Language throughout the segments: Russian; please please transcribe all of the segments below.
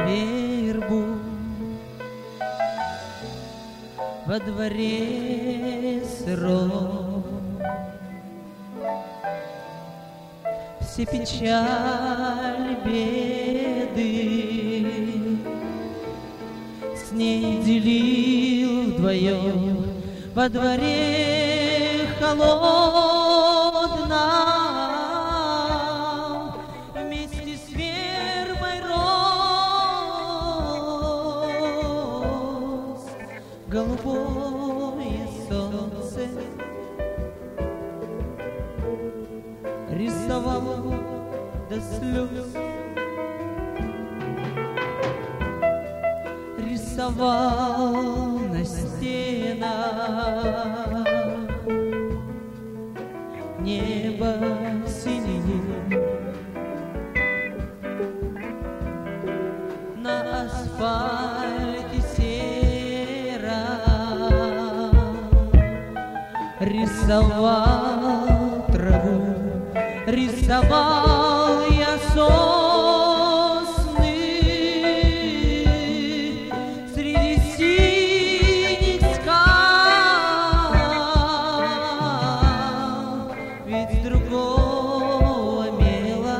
вербу во дворе сыром. Все печаль, беды с ней делил вдвоем во дворе холодном, вместе с вербой рос голубое солнце. Рисовал до слез, рисовал на стенах небо синее, на асфальте сером рисовал траву. Рисовал я сосны среди синих скал, ведь другого мела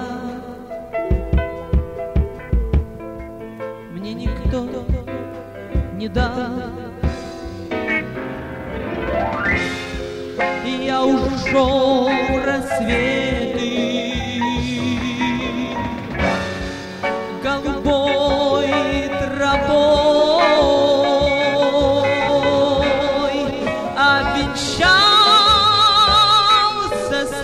мне никто не дал. Я ушел рассветы голубой травой, обвенчался с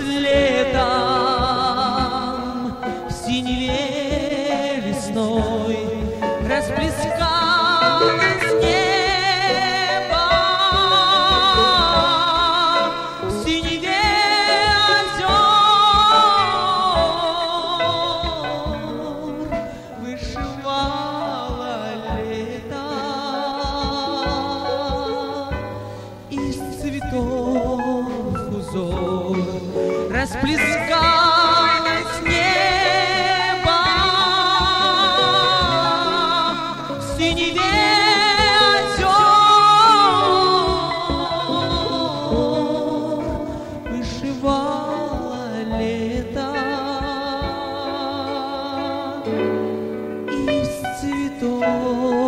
летом в синеве весной, расплескалось небо в синеве озер, вышивало лето из цветов узор, расплескалось небо в синеве озер, вышивало лето из цветов.